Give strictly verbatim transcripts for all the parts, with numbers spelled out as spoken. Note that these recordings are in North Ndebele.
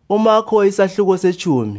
uMakho isahluko sechumi.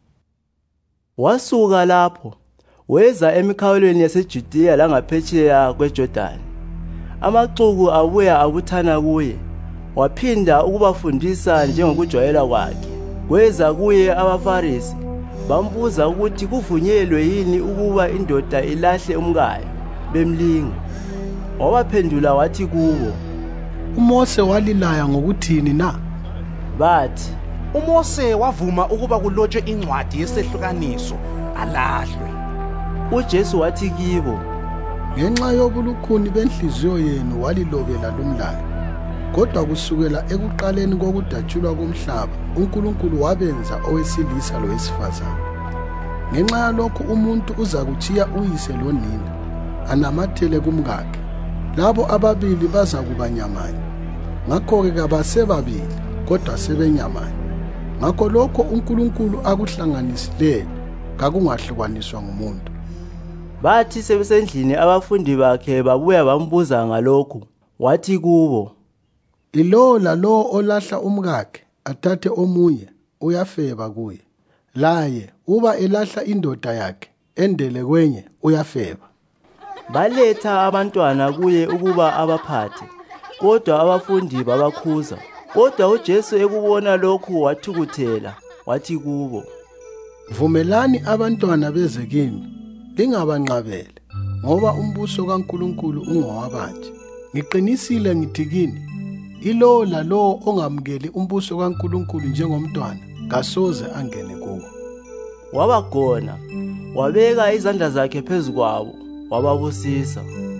Wasuka lapho weza emikhawulweni yaseJudiya langaphetsheya kweJordani. Amaxuku abuya abuthana kuye, waphinda ukubafundisa njengokujwayela kwakhe. Kweza kuye abaFarisi, bambuza ukuthi kuvunyelwe yini ukuba indoda ilahle umkayo, bemlinga. Wabaphendula wathi kubo, uMose walilaya ngokuthini na? Bathi, uMose wavuma ukuba kulotshwe incwadi yesehlukaniso alahlwe. uJesu wathi kibo, ngenxa yobulukhuni benhliziyo yenu walilobela lumlayo. Kodwa kusukela ekuqaleni kokudatshulwa komhlaba, uNkulunkulu wabenza owesilisa lowesifazane. Ngenxa yalokhu umuntu uza kutshiya uyise lonina, anamathele kumkakhe, labo ababili baza kuba nyamanye. Ngakho-ke kabasebabili, kodwa sebenyamanye. Ngakho lokho uNkulunkulu akuhlanganisileyo kakungahlukaniswa ngumuntu. Bathi sebesendlini abafundi bakhe babuya bambuza ngalokhu. Wathi kubo, Ilo lalo olahla umkakhe athathe omunye uyafeba kuye. Laye uba elahla indoda yakhe endele kwenye uyafeba. Baletha abantwana kuye ukuba abaphathe, kodwa abafundi babakhuza. Kodwa uJesu ekubona lokhu wathukuthela, wathi kubo, Vumelani abantwana beze kimi, lingabanqabele, ngoba umbuso kaNkulunkulu ungowabanje. Ngiqinisile ngithi kini, ilo lalo ongamukeli umbuso kaNkulunkulu njengomntwana kasoze angene kuwo. Wabagona, wabeka izandla zakhe phezu kwabo, wababusisa.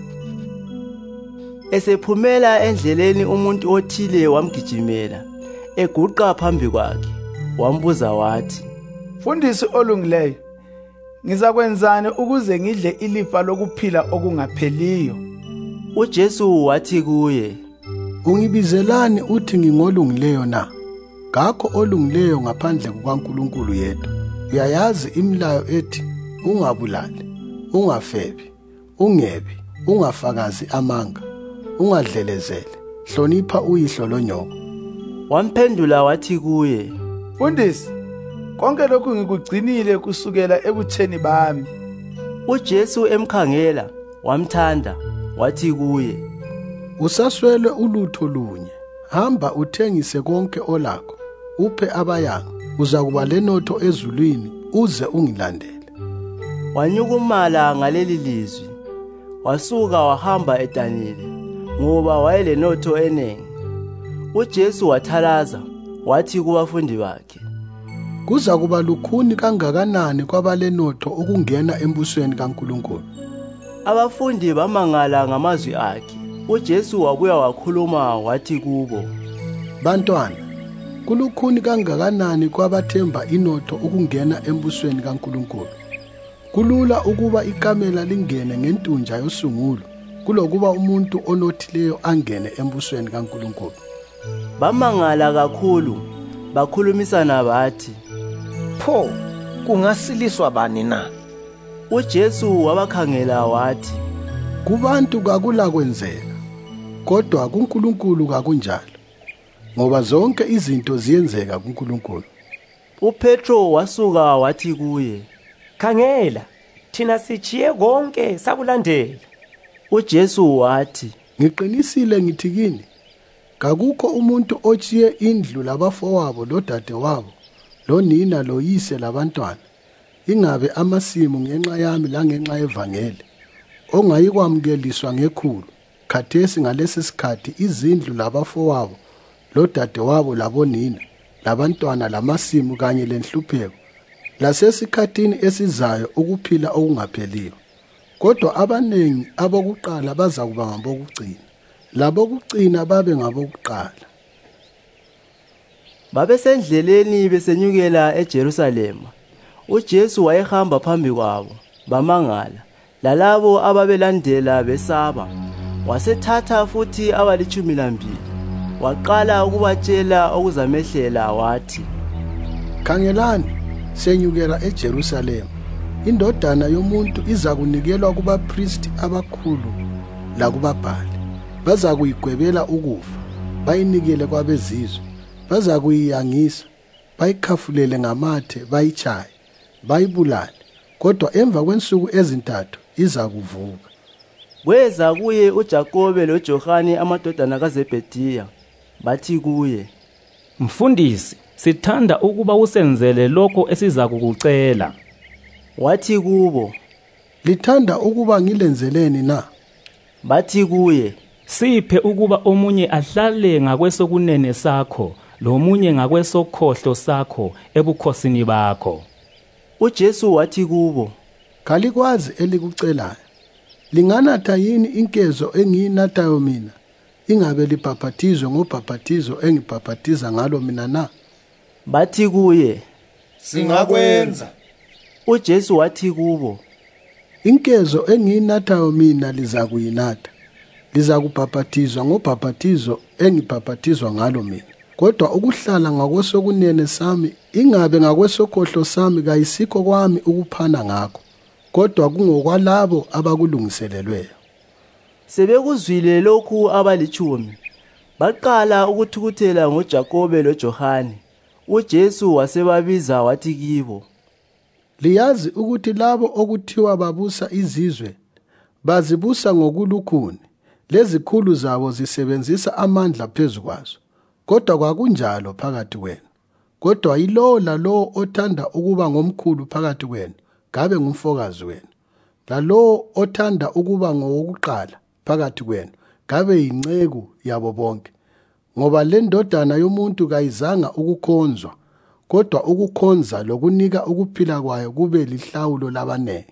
Esephumela endleleni umuntu othile wamgijimela, eguqa phambi kwakhe, wambuza wathi, Mfundisi olungileyo, ngizakwenzani ukuze ngidle ilifa lokuphila okungapheliyo? uJesu wathi kuye, Ungibizelani uthi ngingolungileyo na? Kakho olungileyo ngaphandle kukaNkulunkulu yedwa. Uyayazi imilayo ethi, ungabulali, ungafebi, ungebi, ungafakazi amanga, ungadlelezele, hlonipha uyihlo lonyoko. Wamphendula wathi kuye, Mfundisi, konke lokhu ngikugcinile kusukela ebutheni bami. uJesu emkhangela, wamthanda, wathi kuye, Usaswele ulutho lunye. Hamba uthengise konke olakho, uphe abayanga, uzakuba lenotho ezulwini, uze ungilandele. Wanyukumala ngaleli lizwi, wasuka wahamba edanile, ngoba wayelenotho enengi. uJesu wathalaza, wathi kubafundi bakhe, Kuza kuba lukhuni kangakanani kwabalenotho ukungena embusweni kaNkulunkulu. Abafundi bamangala ngamazwi akhe. uJesu wabuya wakhuluma wathi kubo, Bantwana, kulukhuni kangakanani kwabathemba inotho ukungena embusweni kaNkulunkulu. Kulula ukuba ikamela lingene ngentunja yosungulo kulokuba umuntu onothileyo angene embusweni kaNkulunkulu. Bamangala kakhulu, bakhulumisana bathi, Pho kungasiliswa bani na? uJesu wabakhangela wathi, Kubantu kakula kwenzeka, kodwa kuNkulunkulu kakunjalo, ngoba zonke izinto ziyenzeka kuNkulunkulu. uPetro wasuka wathi kuye, Khangela, thina sichiye konke sakulandela. uJesu wathi, Ngiqinisile ngithi kini, kakukho umuntu otshiye indlu labafowabo lodadewabo, lonina loyise labantwana, ingabe amasimu ngenxa yami langenxa yevangeli, ongayikwamukeliswa ngekhulu, khathesi ngalesi sikhathi izindlu labafowabo, lodadewabo labonina, labantwana lamasimu kanye lenhlupheko, lasesikhathini esizayo ukuphila okungapheliyo. Kodwa abanengi abokuqala baza kuba ngabokucina, labokucina babe ngabokuqala. Babesendleleni besenyukela eJerusalema. uJesu wayehamba phambi kwabo, bamangala, lalabo ababelandela besaba. Wasethatha futhi abalitshumi lambili, waqala ukubatshela okuzamehlela wathi, Khangelani, senyukela eJerusalema. Indodana yomuntu iza kunikelwa kubapristi abakhulu lakubabhali. Baza kuyigwebela ukufa, bayinikele kwabezizwe. Baza kuyiyangisa, bayikhafulele ngamathe bayichaye bayibulale, kodwa emva kwensuku ezintathu iza kuvuka. Kweza kuye uJakobe loJohane amadodana kaZebhediya, bathi kuye, Mfundisi, sithanda ukuba usenzele lokho esiza kukucela. Wathi kubo, Lithanda ukuba ngilenzeleni na? Bathi kuye, Siphe ukuba omunye ahlale ngakwesokunene sakho, lomunye ngakwesokhohlo sakho ebukhosini bakho. uJesu wathi kubo, Kalikwazi elikucelayo. Linganatha yini inkezo engiyinathayo mina, ingabe libhaphathizwe ngobhaphathizo engibhaphathiza ngalo mina na? Bathi kuye, Singakwenza. uJesu wathi kubo, Inkezo engiyinathayo mina liza kuyinatha. Liza kubhaphathizwa ngobhaphathizo engibhaphathizwa ngalo mina. Kodwa ukuhlala ngakwesokunene sami, ingabe ngakwesokhohlo sami kayisikho kwami ukuphana ngakho, kodwa kungokwalabo abakulungiselelweyo. Sebekuzwile lokhu abalitshumi, baqala ukuthukuthela ngoJakobe loJohane. uJesu wasebabiza wathi kibo, Liyazi ukuthi labo okuthiwa babusa izizwe bazibusa ngokulukhuni, lezikhulu zabo zisebenzisa amandla phezu kwazo. Kodwa kwakunjalo phakathi kwenu. Kodwa yilowo lalowo othanda ukuba ngomkhulu phakathi kwenu, kabe ngumfokazi wenu. Lalowo othanda ukuba ngowokuqala phakathi kwenu, kabe yinceku yabo bonke. Ngoba le ndodana yomuntu kayizanga ukukhonzwa, kodwa ukukhonza lokunika ukuphila kwayo kube lihlawulo labanengi.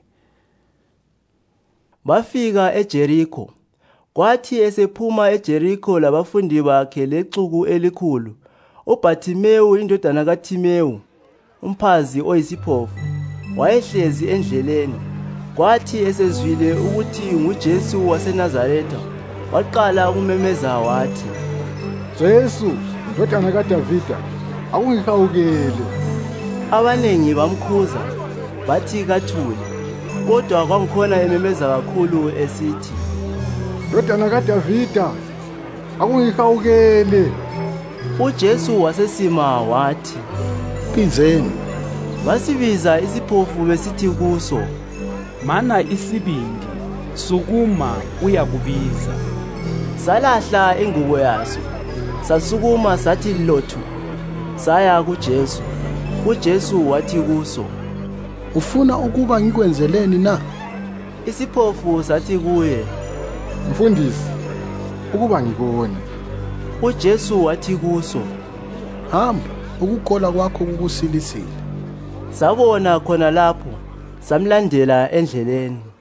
Bafika eJerikho. Kwathi esephuma eJerikho labafundi bakhe lexuku elikhulu, uBhathimewu indodana kaThimewu, umphazi oyisiphofu, wayehlezi endleleni. Kwathi esezwile ukuthi nguJesu waseNazaretha, waqala ukumemeza wathi, Jesu, ndodana kaDavida, akungihawukele. Abanengi bamkhuza, bathi kathule. Kodwa kwangikhona ememeza kakhulu esithi, Ndodana kaDavida, akungihawukele. uJesu wasesima wathi, Bizeni. Basibiza isiphofu besithi kuso, Mana isibindi, sukuma uyakubiza. salahla ingubo yaso, sasukuma sathi lothu, saya kuJesu. uJesu wathi kuso, Ufuna ukuba ngikwenzeleni na? Isiphofu sathi kuye, Mfundisi, ukuba ngibone. uJesu wathi kuso, Hamba, ukukholwa kwakho kukusilisile. sabona khona lapho, samlandela endleleni.